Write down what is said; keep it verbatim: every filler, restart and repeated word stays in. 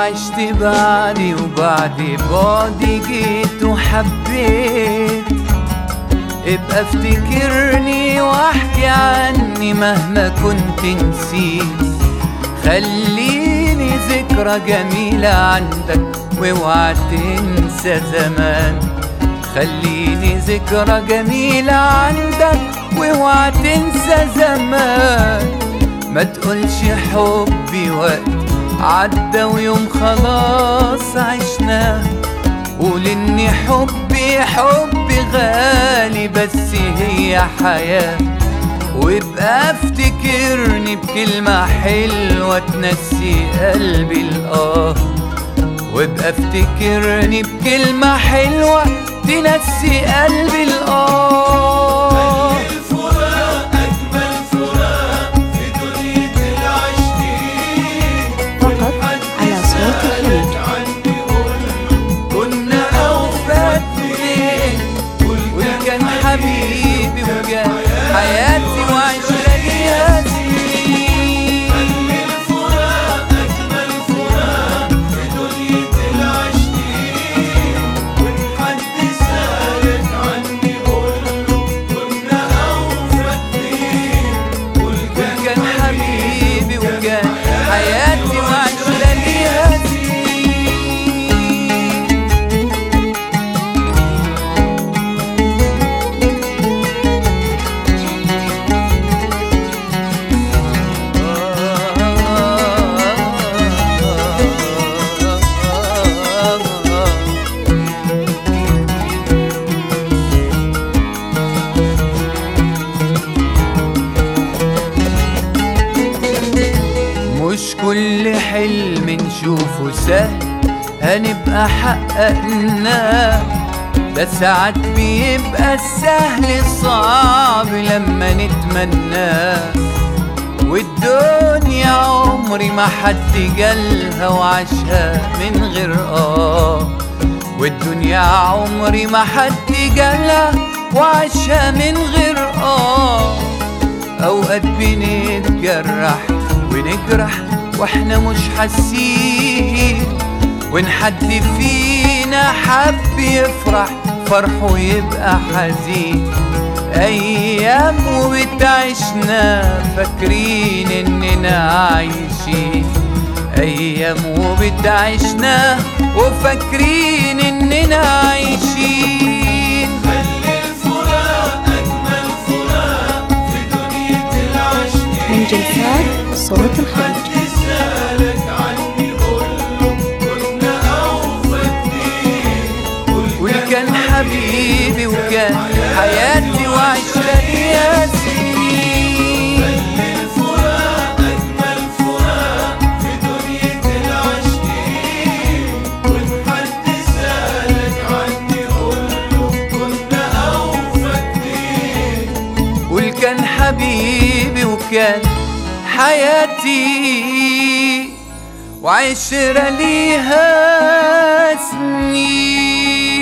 عشت بعدي وبعد بعدي جيت وحبيت. ابقى افتكرني واحكي عني مهما كنت نسيت. خليني ذكرى جميلة عندك واوعى تنسى زمان. خليني ذكرى جميلة عندك واوعى تنسى زمان. ما تقولش حبي وقت عدى ويوم خلاص عشناه. قول اني حبي حبي غالي بس هي حياة. وابقى افتكرني بكلمة حلوة تنسي قلبي الآه. وابقى افتكرني بكلمة حلوة تنسي قلبي الآه. الفراق أجمل فراق في دنيا العاشقين. فقط على صوت الحليب. كنا أوفى اتنين وكان حبيبي وكان حياتي وعشرة ليها سنين. الفراق أجمل فراق في دنيا العاشقين. وإن حد سألك عني قوله كنا أوفى اتنين وكان حبيبي وكان حياتي وعشرة ليها سنين. مش كل حلم نشوفه سهل هنبقى حققناه. ده ساعات بيبقى السهل الصعب لما نتمناه. والدنيا عمري ما حد جالها وعاشها من غير اه. والدنيا عمري ما حد جالها وعاشها من غير اه. اوقات بنتجرح ونجرح واحنا مش حاسين. وان حد فينا حب يفرح فرحه يبقى حزين. ايام وبتعيشنا فاكرين اننا عايشين. ايام وبتعيشنا وفاكرين اننا عايشين. خلي الفراق أجمل فراق في دنيا العاشقين. من جلسات صوت الخليج. سألك عني قوله كنا أوفى اتنين وكان حبيبي وكان حياتي وعشرة ليها سنين. الفراق أجمل فراق في دنيا العاشقين. وإن حد سألك عني قوله كنا أوفى اتنين وكان حبيبي وكان حياتي وعشرة ليها سنين.